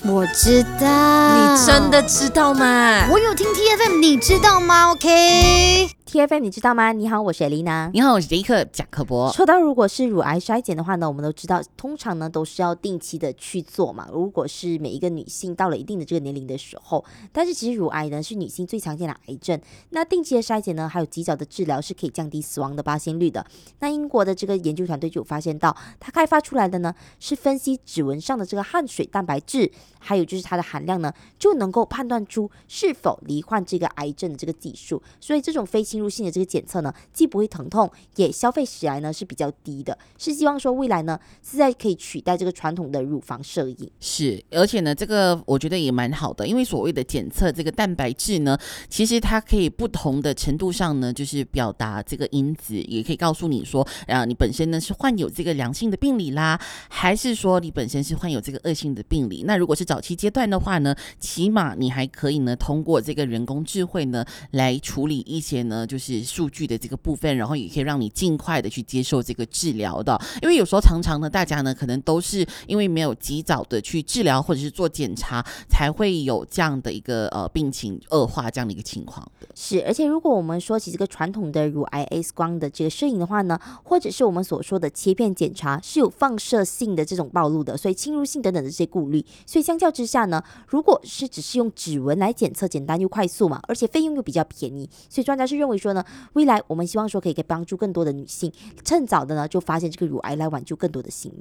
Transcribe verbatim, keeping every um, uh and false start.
我知道。 你真的知道吗？ 我有听 T F M， 你知道吗 ？OK。T F M 你知道吗？你好，我是 Elena。 你好，我是杰克贾克伯。 说到如果是乳癌筛检的话呢，我们都知道，通常呢都是要定期的去做嘛。如果是每一个女性到了一定的这个年龄的时候，但是其实乳癌呢是女性最常见的癌症。那定期的筛检呢，还有及早的治疗是可以降低死亡的发现率的。那英国的这个研究团队就有发现到，它开发出来的呢是分析指纹上的这个汗水蛋白质，还有就是它的含量呢，就能够判断出是否罹患这个癌症的这个技术。所以这种非侵入性的这个检测呢，既不会疼痛，也消费起来呢是比较低的，是希望说未来呢是在可以取代这个传统的乳房摄影。 是，而且呢，这个我觉得也蛮好的，因为所谓的检测这个蛋白质呢，其实它可以不同的程度上呢，就是表达这个因子，也可以告诉你说，啊，你本身呢是患有这个良性的病理啦，还是说你本身是患有这个恶性的病理。那如果是早期阶段的话呢，起码你还可以呢通过这个人工智慧呢来处理一些呢就是数据的这个部分，然后也可以让你尽快的去接受这个治疗的。因为有时候常常呢大家呢可能都是因为没有及早的去治疗或者是做检查，才会有这样的一个呃病情恶化这样的一个情况的。 是，而且如果我们说起这个传统的乳癌 X 光的这个摄影的话呢，或者是我们所说的切片检查，是有放射性的这种暴露的，所以侵入性等等的这些顾虑。所以相较之下呢，如果是只是用指纹来检测，简单又快速嘛，而且费用又比较便宜，所以专家是认为说呢，未来我们希望说可以帮助更多的女性，趁早的呢就发现这个乳癌，来挽救更多的性命。